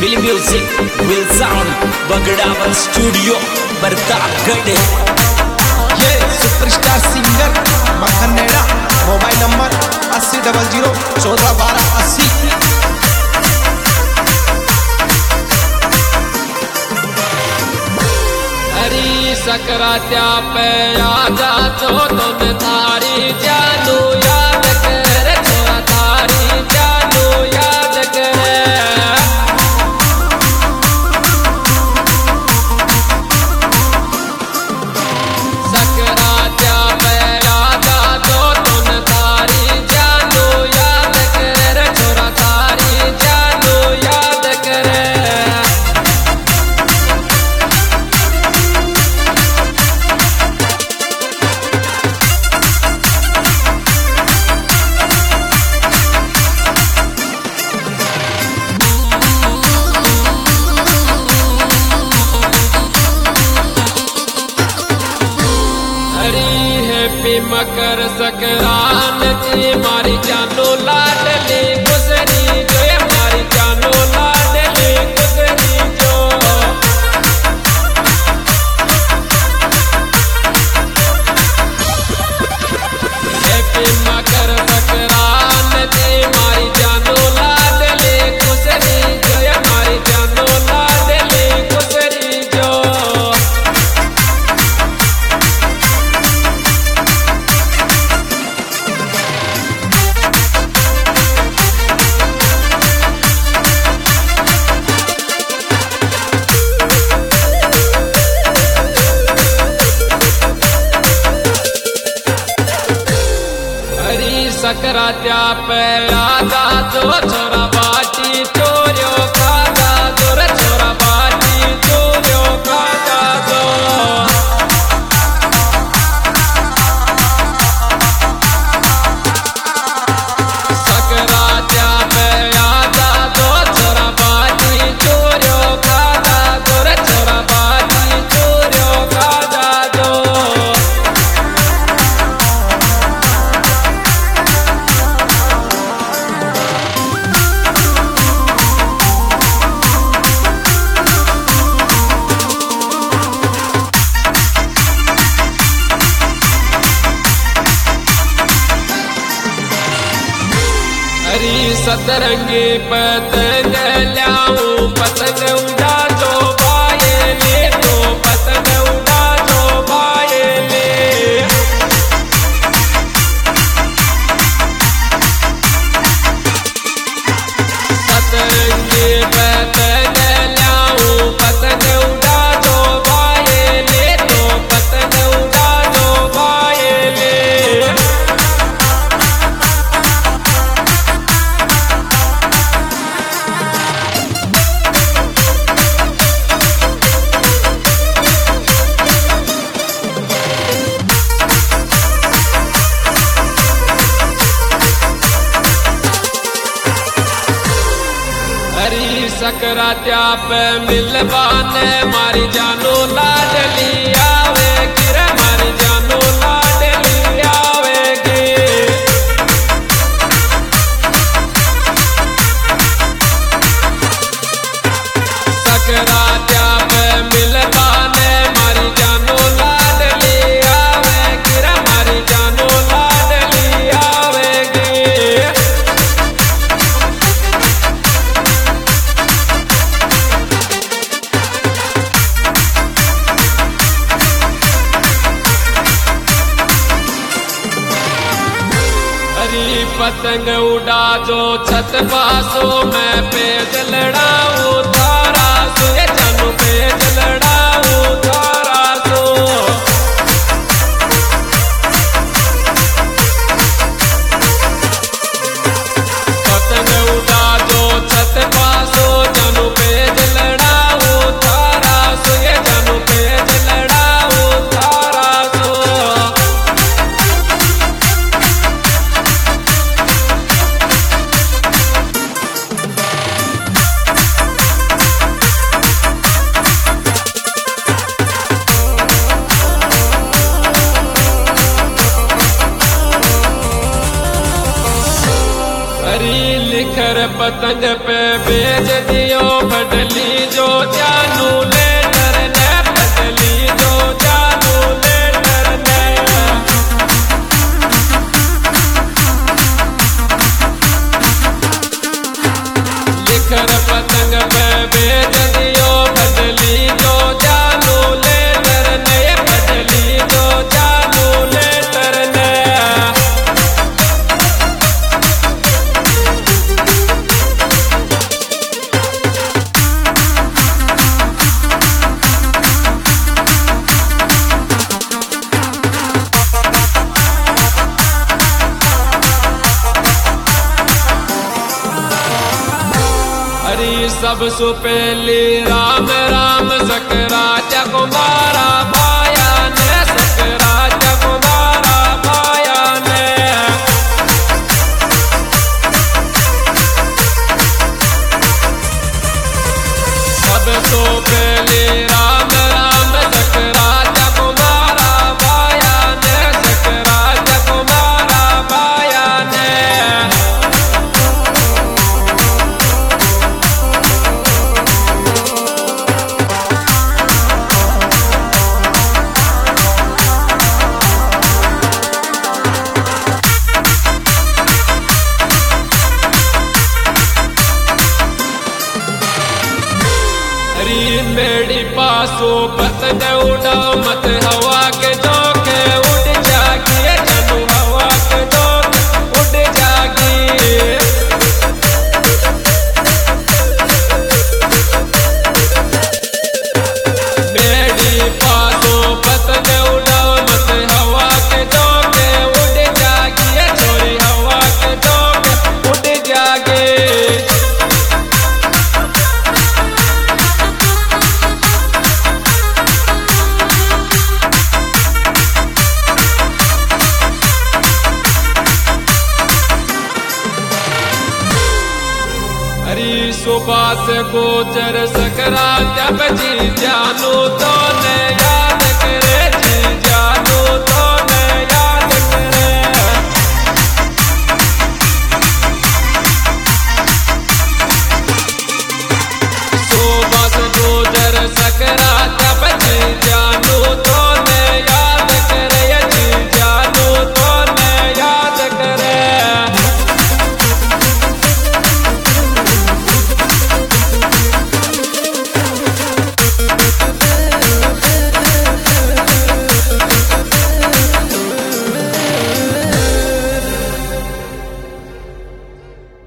Film music will sound बगड़ावर studio Pratapgarh. ये superstar singer मक्खन नेड़ा, मोबाइल नंबर 8000141280। हरी सकरात्या पे आजा तो तुम थारी जानू याद कर, थोड़ा थारी जानू याद कर। सकरात्या पे आजा तो तुम थारी जानू याद कर, थोड़ा थारी जानू याद कर। मकर संक्रांति मारी जानो लाडली गुजरी जो, मारी जानो लाडली गुजरी जो। हैप्पी मकर संक्रांति मारी जानो लाडली गुजरी जो, मारी जानो लाडली गुजरी जो। सकरात्या पे आजा जो छोरा बाटी चोरियो खाजा जो, रे छोरा बाटी चोरियो खाजा जो। सकरात्या पे आजा जो छोरा बाटी चोरियो खाजा जो, रे छोरा बाटी चोरियो खाजा जो। हरी सतरंगी पतंग ल्याऊं, पतंग उड़ा जो बाये ले, तो पतंग उड़ा जो बाये ले। सतरंगी पतंग ल्याऊं, पतंग उड़ा जो बाये ले, तो पतंग उड़ा जो बाये ले। हरी सकरात्या पे मिलवाने मारी जानो लाडली आवेगी रे, मारी जानो लाडली आवेगी। सकरात्या पे मिलवाने मारी जानो लाडली आवेगी रे, मारी जानो लाडली आवेगी। पतंग उड़ा जो छत पासो, मैं पेज लड़ाऊं तारा सो, ये जानू पेज लड़ाऊं तारा सो। पतंग उड़ा जो छत पासो, जानू पेज लड़ाऊं तारा सो, ये जानू पेज लड़ाऊं तारा सो। पतंग पे भेज दियो बदली जो जानू लेटर ने बदली जो जानू लेटर ने लिखर पतंग पे भेज दियो बदली जो जानू लेटर ने बदली जो जानू लेटर ने हरी सब सुपेली राम राम सकराज कुमारा भाया ने सकराज कुमारा भाया ने सब सुपेली राम राम सकराज कुमारा भाया ने सकराज कुमारा भाया ने मेरी पासो पतंग उड़ाओ मत हवा के झोंके उड़ जागी जानू हवा के झोंके उड़ जागी मेरी पासो पतंग उड़ाओ मत हवा के झोंके उड़ जागी छोरी हवा के झोंके उड़ जागे हरी सुबह से गोचर सकरात अब जी जानू तो ने याद करे जी जानू तो